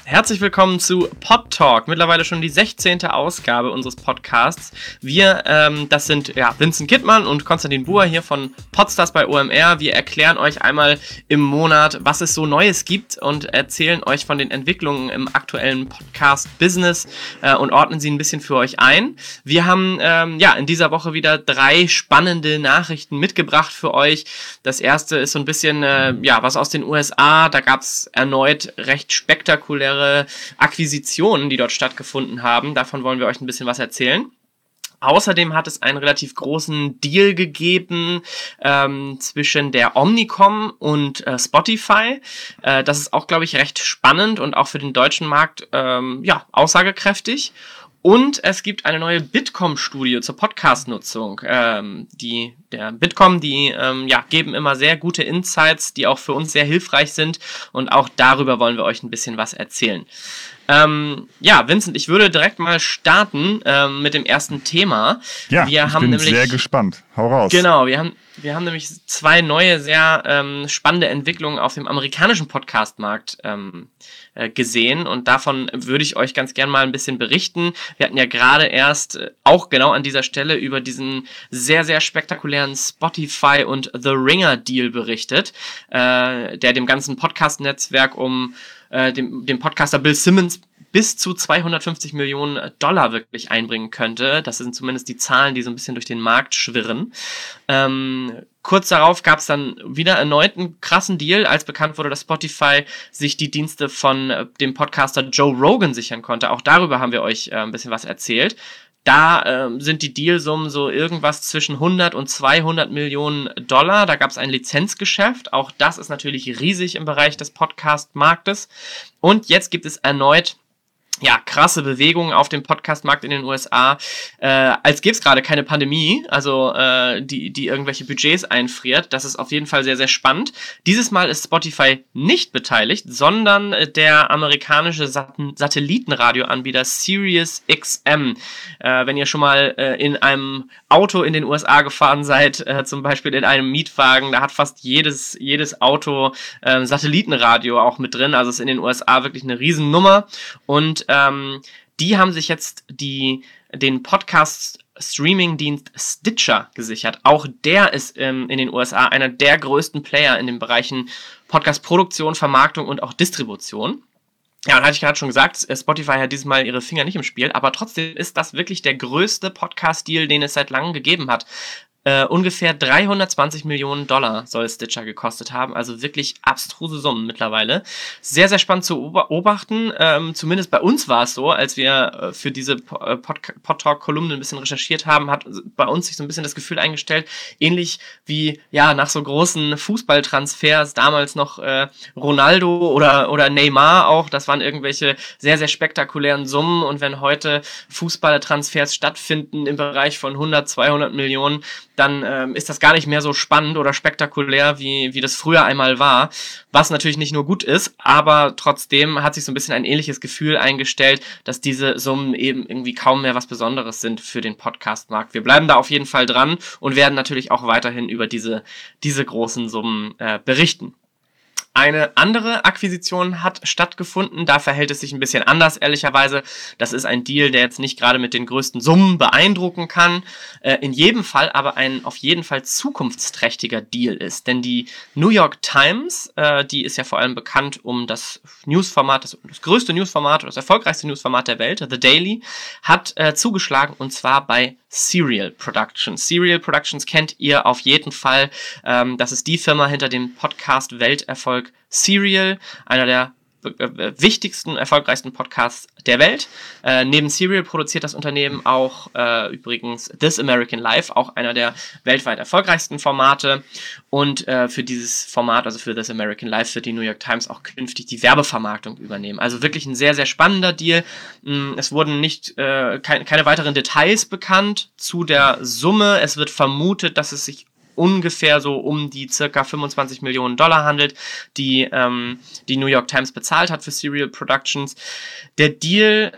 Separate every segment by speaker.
Speaker 1: Herzlich willkommen zu Pod Talk, mittlerweile schon die 16. Ausgabe unseres Podcasts. Wir, das sind Vincent Kittmann und Konstantin Buhr hier von Podstars bei OMR. Wir erklären euch einmal im Monat, was es so Neues gibt und erzählen euch von den Entwicklungen im aktuellen Podcast-Business und ordnen sie ein bisschen für euch ein. Wir haben in dieser Woche wieder 3 spannende Nachrichten mitgebracht für euch. Das erste ist so ein bisschen was aus den USA. Da gab es erneut recht spektakuläre Akquisitionen, die dort stattgefunden haben. Davon wollen wir euch ein bisschen was erzählen. Außerdem hat es einen relativ großen Deal gegeben zwischen der Omnicom und Spotify. Das ist auch, glaube ich, recht spannend und auch für den deutschen Markt aussagekräftig. Und es gibt eine neue Bitkom-Studie zur Podcast-Nutzung. Der Bitkom, die geben immer sehr gute Insights, die auch für uns sehr hilfreich sind. Und auch darüber wollen wir euch ein bisschen was erzählen. Vincent, ich würde direkt mal starten mit dem ersten Thema.
Speaker 2: Ja, ich bin sehr gespannt. Hau raus.
Speaker 1: Genau, wir haben nämlich 2 neue, sehr spannende Entwicklungen auf dem amerikanischen Podcast-Markt gesehen und davon würde ich euch ganz gern mal ein bisschen berichten. Wir hatten ja gerade erst auch genau an dieser Stelle über diesen sehr, sehr spektakulären Spotify und The Ringer Deal berichtet, der dem ganzen Podcast-Netzwerk um dem Podcaster Bill Simmons bis zu $250 Millionen wirklich einbringen könnte. Das sind zumindest die Zahlen, die so ein bisschen durch den Markt schwirren. Kurz darauf gab es dann wieder erneut einen krassen Deal, als bekannt wurde, dass Spotify sich die Dienste von dem Podcaster Joe Rogan sichern konnte. Auch darüber haben wir euch ein bisschen was erzählt. Da sind die Dealsummen so irgendwas zwischen 100 und 200 Millionen Dollar. Da gab es ein Lizenzgeschäft. Auch das ist natürlich riesig im Bereich des Podcast-Marktes. Und jetzt gibt es erneut krasse Bewegungen auf dem Podcast-Markt in den USA, als gäbe es gerade keine Pandemie, also die irgendwelche Budgets einfriert. Das ist auf jeden Fall sehr, sehr spannend. Dieses Mal ist Spotify nicht beteiligt, sondern der amerikanische Satellitenradioanbieter SiriusXM. Wenn ihr schon mal in einem Auto in den USA gefahren seid, zum Beispiel in einem Mietwagen, da hat fast jedes Auto Satellitenradio auch mit drin. Also ist in den USA wirklich eine Riesennummer. Und die haben sich jetzt den Podcast-Streaming-Dienst Stitcher gesichert. Auch der ist in den USA einer der größten Player in den Bereichen Podcast-Produktion, Vermarktung und auch Distribution. Ja, und hatte ich gerade schon gesagt, Spotify hat dieses Mal ihre Finger nicht im Spiel, aber trotzdem ist das wirklich der größte Podcast-Deal, den es seit langem gegeben hat. Ungefähr $320 Millionen soll Stitcher gekostet haben, also wirklich abstruse Summen mittlerweile. Sehr, sehr spannend zu beobachten, zumindest bei uns war es so, als wir für diese Podtalk-Kolumne ein bisschen recherchiert haben, hat bei uns sich so ein bisschen das Gefühl eingestellt, ähnlich wie nach so großen Fußballtransfers, damals noch Ronaldo oder Neymar auch, das waren irgendwelche sehr, sehr spektakulären Summen und wenn heute Fußballtransfers stattfinden im Bereich von 100, 200 Millionen, dann ist das gar nicht mehr so spannend oder spektakulär, wie das früher einmal war, was natürlich nicht nur gut ist, aber trotzdem hat sich so ein bisschen ein ähnliches Gefühl eingestellt, dass diese Summen eben irgendwie kaum mehr was Besonderes sind für den Podcast-Markt. Wir bleiben da auf jeden Fall dran und werden natürlich auch weiterhin über diese großen Summen berichten. Eine andere Akquisition hat stattgefunden, da verhält es sich ein bisschen anders, ehrlicherweise. Das ist ein Deal, der jetzt nicht gerade mit den größten Summen beeindrucken kann, in jedem Fall aber ein auf jeden Fall zukunftsträchtiger Deal ist. Denn die New York Times, die ist ja vor allem bekannt um das Newsformat, das größte Newsformat oder das erfolgreichste Newsformat der Welt, The Daily, hat zugeschlagen und zwar bei Serial Productions. Serial Productions kennt ihr auf jeden Fall. Das ist die Firma hinter dem Podcast-Welterfolg Serial, einer der wichtigsten, erfolgreichsten Podcasts der Welt. Neben Serial produziert das Unternehmen auch übrigens This American Life, auch einer der weltweit erfolgreichsten Formate. Und für dieses Format, also für This American Life, wird die New York Times auch künftig die Werbevermarktung übernehmen. Also wirklich ein sehr, sehr spannender Deal. Es wurden keine weiteren Details bekannt zu der Summe. Es wird vermutet, dass es sich ungefähr so um die circa $25 Millionen handelt, die die New York Times bezahlt hat für Serial Productions. Der Deal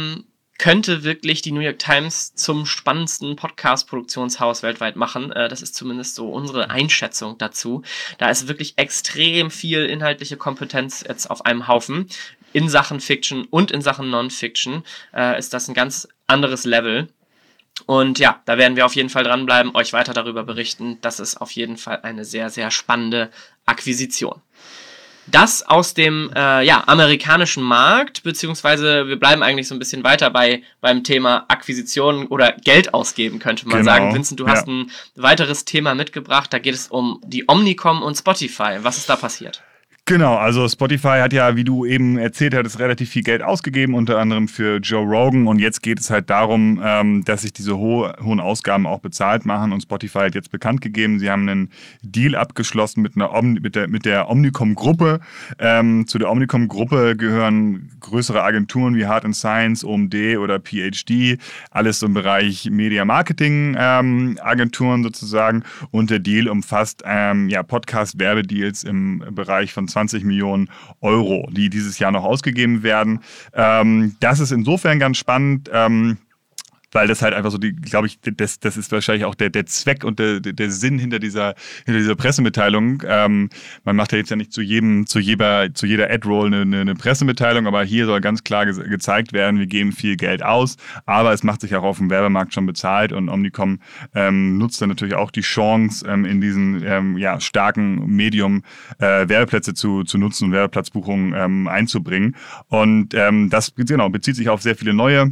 Speaker 1: könnte wirklich die New York Times zum spannendsten Podcast-Produktionshaus weltweit machen. Das ist zumindest so unsere Einschätzung dazu. Da ist wirklich extrem viel inhaltliche Kompetenz jetzt auf einem Haufen. in Sachen Fiction und in Sachen Non-Fiction ist das ein ganz anderes Level. Und ja, da werden wir auf jeden Fall dranbleiben, euch weiter darüber berichten. Das ist auf jeden Fall eine sehr, sehr spannende Akquisition. Das aus dem amerikanischen Markt, beziehungsweise wir bleiben eigentlich so ein bisschen weiter beim Thema Akquisition oder Geld ausgeben, könnte man sagen. Vincent, du hast ein weiteres Thema mitgebracht, da geht es um die Omnicom und Spotify. Was ist da passiert?
Speaker 2: Genau, also Spotify hat ja, wie du eben erzählt hattest, relativ viel Geld ausgegeben, unter anderem für Joe Rogan. Und jetzt geht es halt darum, dass sich diese hohen Ausgaben auch bezahlt machen. Und Spotify hat jetzt bekannt gegeben, sie haben einen Deal abgeschlossen mit der Omnicom-Gruppe. Zu der Omnicom-Gruppe gehören größere Agenturen wie Hard & Science, OMD oder PhD. Alles so im Bereich Media-Marketing-Agenturen sozusagen. Und der Deal umfasst Podcast-Werbedeals im Bereich von 20 Millionen Euro, die dieses Jahr noch ausgegeben werden. Das ist insofern ganz spannend, weil das halt einfach so, glaube ich, das ist wahrscheinlich auch der Zweck und der Sinn hinter dieser Pressemitteilung. Man macht ja jetzt ja nicht zu jeder Ad-Roll eine Pressemitteilung, aber hier soll ganz klar gezeigt werden, wir geben viel Geld aus, aber es macht sich auch auf dem Werbemarkt schon bezahlt und Omnicom nutzt dann natürlich auch die Chance, in diesen starken Medium Werbeplätze zu nutzen und Werbeplatzbuchungen einzubringen. Und das bezieht sich auf sehr viele neue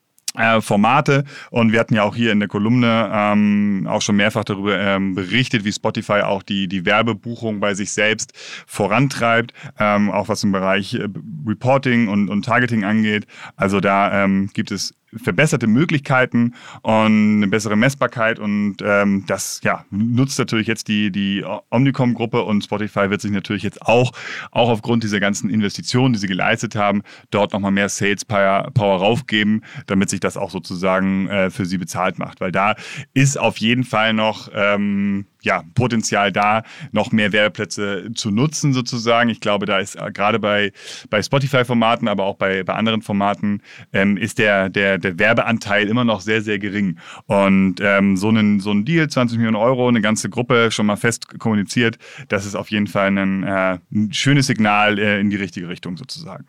Speaker 2: Formate und wir hatten ja auch hier in der Kolumne auch schon mehrfach darüber berichtet, wie Spotify auch die Werbebuchung bei sich selbst vorantreibt, auch was im Bereich Reporting und Targeting angeht. Also da gibt es verbesserte Möglichkeiten und eine bessere Messbarkeit und das nutzt natürlich jetzt die Omnicom-Gruppe und Spotify wird sich natürlich jetzt auch aufgrund dieser ganzen Investitionen, die sie geleistet haben, dort nochmal mehr Sales Power raufgeben, damit sich das auch sozusagen für sie bezahlt macht, weil da ist auf jeden Fall noch Potenzial da, noch mehr Werbeplätze zu nutzen sozusagen. Ich glaube, da ist gerade bei Spotify-Formaten, aber auch bei anderen Formaten ist der Werbeanteil immer noch sehr, sehr gering. Und so ein Deal, 20 Millionen Euro, eine ganze Gruppe schon mal fest kommuniziert, das ist auf jeden Fall ein schönes Signal in die richtige Richtung sozusagen.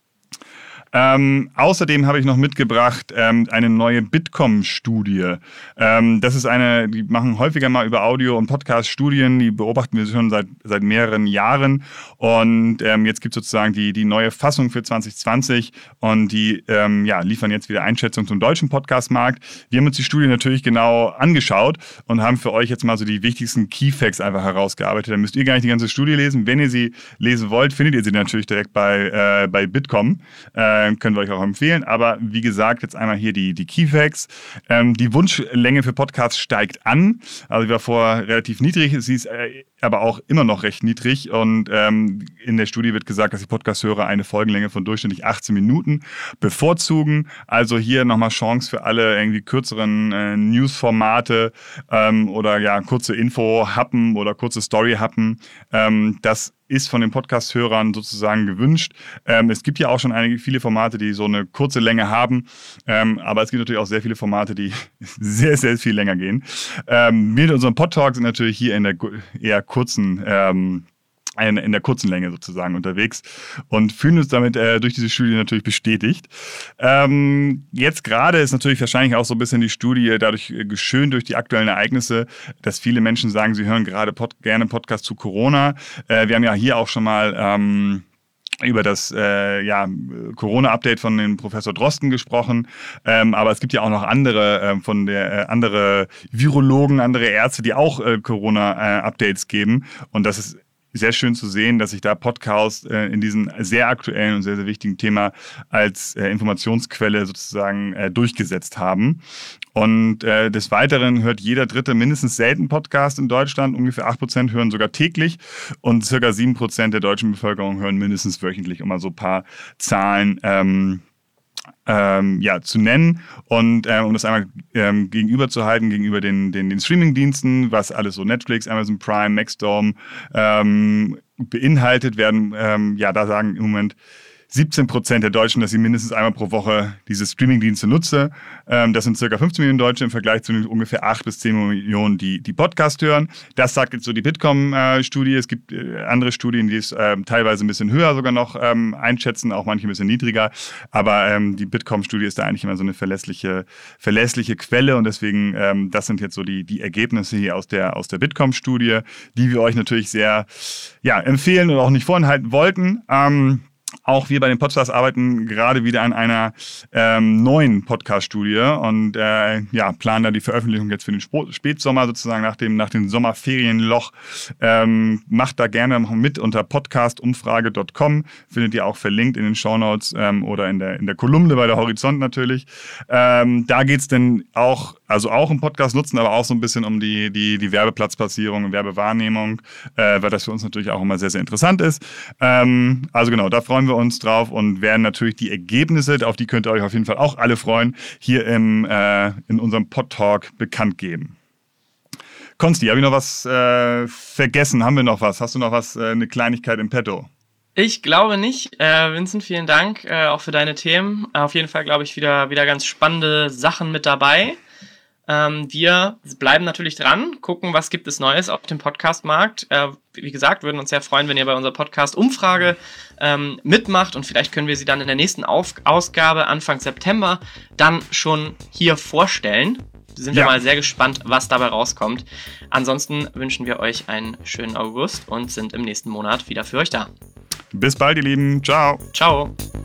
Speaker 2: Außerdem habe ich noch mitgebracht eine neue Bitkom-Studie. Das ist die machen häufiger mal über Audio- und Podcast-Studien, die beobachten wir schon seit mehreren Jahren und jetzt gibt es sozusagen die neue Fassung für 2020 und die liefern jetzt wieder Einschätzung zum deutschen Podcast-Markt. Wir haben uns die Studie natürlich genau angeschaut und haben für euch jetzt mal so die wichtigsten Key-Facts einfach herausgearbeitet. Da müsst ihr gar nicht die ganze Studie lesen. Wenn ihr sie lesen wollt, findet ihr sie natürlich direkt bei Bitkom. Können wir euch auch empfehlen. Aber wie gesagt, jetzt einmal hier die Keyfacts. Die Wunschlänge für Podcasts steigt an. Also die war vorher relativ niedrig, sie ist aber auch immer noch recht niedrig. Und in der Studie wird gesagt, dass die Podcast-Hörer eine Folgenlänge von durchschnittlich 18 Minuten bevorzugen. Also hier nochmal Chance für alle irgendwie kürzeren News-Formate oder kurze Info-Happen oder kurze Story-Happen. Das ist von den Podcast-Hörern sozusagen gewünscht. Es gibt ja auch schon viele Formate, die so eine kurze Länge haben, aber es gibt natürlich auch sehr viele Formate, die sehr, sehr viel länger gehen. Wir mit unserem Podtalk sind natürlich hier in der eher kurzen in der kurzen Länge sozusagen unterwegs und fühlen uns damit durch diese Studie natürlich bestätigt. Jetzt gerade ist natürlich wahrscheinlich auch so ein bisschen die Studie dadurch geschönt durch die aktuellen Ereignisse, dass viele Menschen sagen, sie hören gerade gerne Podcast zu Corona. Wir haben ja hier auch schon mal über das Corona-Update von dem Professor Drosten gesprochen, aber es gibt ja auch noch andere andere Virologen, andere Ärzte, die auch Corona-Updates geben und das ist sehr schön zu sehen, dass sich da Podcasts in diesem sehr aktuellen und sehr, sehr wichtigen Thema als Informationsquelle sozusagen durchgesetzt haben. Und des Weiteren hört jeder Dritte mindestens selten Podcast in Deutschland. Ungefähr 8% hören sogar täglich und circa 7% der deutschen Bevölkerung hören mindestens wöchentlich, um mal so ein paar Zahlen zu nennen und um das einmal gegenüber zu halten, gegenüber den Streaming-Diensten, was alles so Netflix, Amazon Prime, Maxdome beinhaltet werden, da sagen im Moment 17% der Deutschen, dass sie mindestens einmal pro Woche diese Streamingdienste nutzen. Das sind ca. 15 Millionen Deutsche im Vergleich zu den ungefähr 8 bis 10 Millionen, die Podcast hören. Das sagt jetzt so die Bitkom-Studie. Es gibt andere Studien, die es teilweise ein bisschen höher sogar noch einschätzen, auch manche ein bisschen niedriger. Aber die Bitkom-Studie ist da eigentlich immer so eine verlässliche Quelle und deswegen, das sind jetzt so die Ergebnisse hier aus der Bitkom-Studie, die wir euch natürlich sehr empfehlen und auch nicht vorenthalten wollten. Auch wir bei den Podstars arbeiten gerade wieder an einer neuen Podcast-Studie und planen da die Veröffentlichung jetzt für den Spätsommer sozusagen nach dem Sommerferienloch. Macht da gerne mit unter podcastumfrage.com. Findet ihr auch verlinkt in den Shownotes oder in der Kolumne bei der Horizont natürlich. Da geht es dann auch im Podcast nutzen, aber auch so ein bisschen um die Werbeplatzplatzierung und Werbewahrnehmung, weil das für uns natürlich auch immer sehr, sehr interessant ist. Also genau, da freuen wir uns drauf und werden natürlich die Ergebnisse, auf die könnt ihr euch auf jeden Fall auch alle freuen, hier in unserem Pod-Talk bekannt geben. Konsti, habe ich noch was vergessen? Haben wir noch was? Hast du noch was, eine Kleinigkeit im Petto?
Speaker 1: Ich glaube nicht. Vincent, vielen Dank auch für deine Themen. Auf jeden Fall, glaube ich, wieder ganz spannende Sachen mit dabei. Wir bleiben natürlich dran, gucken, was gibt es Neues auf dem Podcast-Markt. Wie gesagt, würden uns sehr freuen, wenn ihr bei unserer Podcast-Umfrage mitmacht und vielleicht können wir sie dann in der nächsten Ausgabe Anfang September dann schon hier vorstellen. Sind wir mal sehr gespannt, was dabei rauskommt. Ansonsten wünschen wir euch einen schönen August und sind im nächsten Monat wieder für euch da.
Speaker 2: Bis bald, ihr Lieben. Ciao.
Speaker 1: Ciao.